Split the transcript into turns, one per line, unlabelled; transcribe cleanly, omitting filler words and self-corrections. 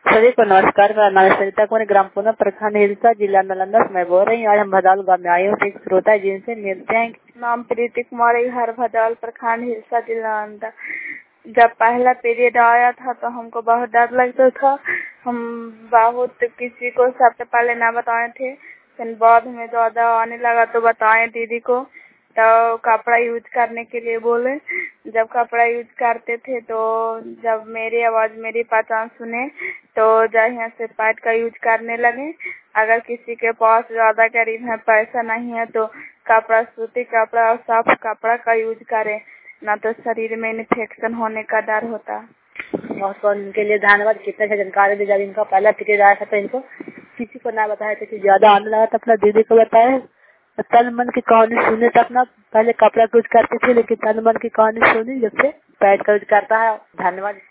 सभी को नमस्कार। मेरा नाम है सरिता कुमारी, ग्राम पूना, प्रखंड हिलसा, जिला नालंदा से मैं बोल रही हूँ। आज हम भदाल गाँव में आए हूँ। एक श्रोता है जिनसे मिलते हैं।
नाम प्रीति कुमारी, घर भदाल, प्रखंड हिलसा, जिला नालंदा। जब पहला पीरियड आया था तो हमको बहुत डर लगता था। हम बहुत किसी को सबसे पहले ना बताए थे, फिर बाद में ज्यादा आने लगा तो बताए दीदी को। तो कपड़ा यूज करने के लिए बोले। जब कपड़ा यूज करते थे तो जब मेरी आवाज मेरी पहचान सुने तो जहाँ से पैड का यूज करने लगे। अगर किसी के पास ज्यादा करीब है, पैसा नहीं है तो कपड़ा, सूती कपड़ा और साफ कपड़ा का यूज करें, ना तो शरीर में इन्फेक्शन होने का डर होता।
और इनके लिए धन्यवाद। कितने से जानकारी दी। जब इनका पहला पीरियड आया था तो इनको किसी को ना बताया था कि ज्यादा आने लगा था, अपना दीदी को बताया। तन मन की कहानी सुने तो अपना पहले कपड़ा यूज करते थे, लेकिन तन मन की कहानी सुनी जब से पैड का यूज करता है। धन्यवाद।